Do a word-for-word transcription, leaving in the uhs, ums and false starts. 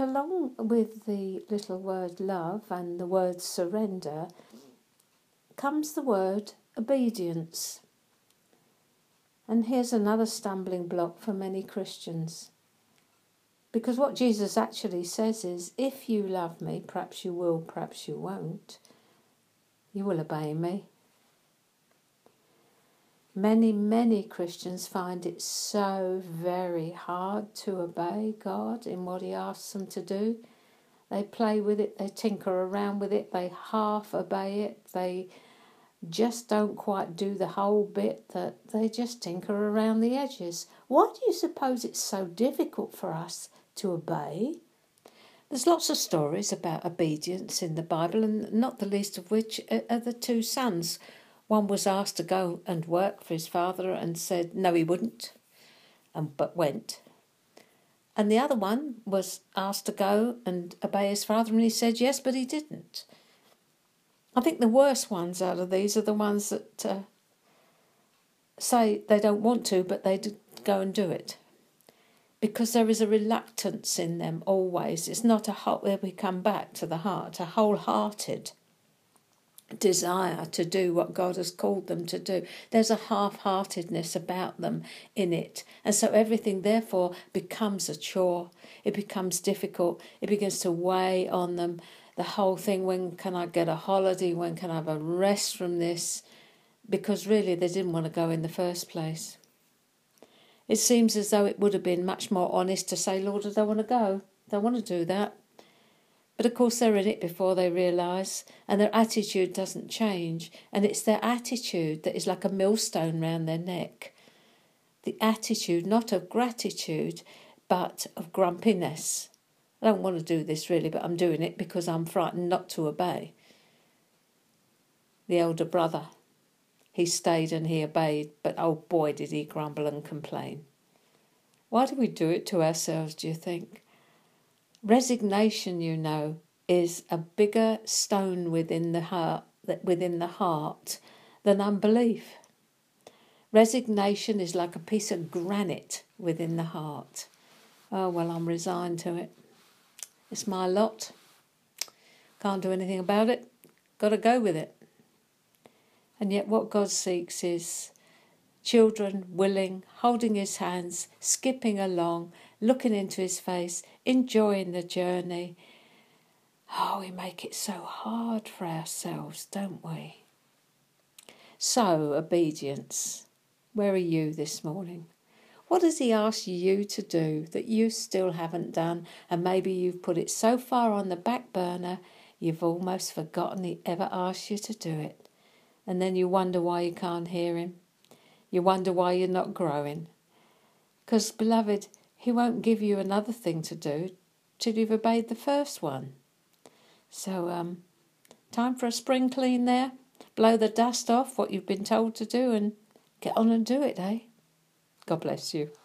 along with the little word love and the word surrender comes the word obedience. And here's another stumbling block for many Christians. Because what Jesus actually says is, if you love me, perhaps you will, perhaps you won't, you will obey me. Many, many Christians find it so very hard to obey God in what he asks them to do. They play with it, they tinker around with it, they half obey it, they just don't quite do the whole bit, that they just tinker around the edges. Why do you suppose it's so difficult for us to obey? There's lots of stories about obedience in the Bible, and not the least of which are the two sons. One was asked to go and work for his father and said no, he wouldn't, and but went. And the other one was asked to go and obey his father, and he said yes, but he didn't. I think the worst ones out of these are the ones that uh, say they don't want to, but they do go and do it. Because there is a reluctance in them always. It's not a whole, where we come back to the heart, a wholehearted desire to do what God has called them to do. There's a half-heartedness about them in it. And so everything therefore becomes a chore. It becomes difficult. It begins to weigh on them. The whole thing, when can I get a holiday? When can I have a rest from this? Because really they didn't want to go in the first place. It seems as though it would have been much more honest to say, Lord, I don't want to go. I don't want to do that. But of course they're in it before they realise, and their attitude doesn't change. And it's their attitude that is like a millstone round their neck. The attitude, not of gratitude, but of grumpiness. I don't want to do this really, but I'm doing it because I'm frightened not to obey. The elder brother, he stayed and he obeyed, but oh boy did he grumble and complain. Why do we do it to ourselves, do you think? Resignation, you know, is a bigger stone within the heart, within the heart than unbelief. Resignation is like a piece of granite within the heart. Oh, well, I'm resigned to it. It's my lot. Can't do anything about it. Got to go with it. And yet what God seeks is children willing, holding his hands, skipping along, looking into his face, enjoying the journey. Oh, we make it so hard for ourselves, don't we? So, obedience. Where are you this morning? What has he asked you to do that you still haven't done, and maybe you've put it so far on the back burner you've almost forgotten he ever asked you to do it? And then you wonder why you can't hear him. You wonder why you're not growing. Because, beloved, he won't give you another thing to do till you've obeyed the first one. So, um, time for a spring clean there. Blow the dust off what you've been told to do and get on and do it, eh? God bless you.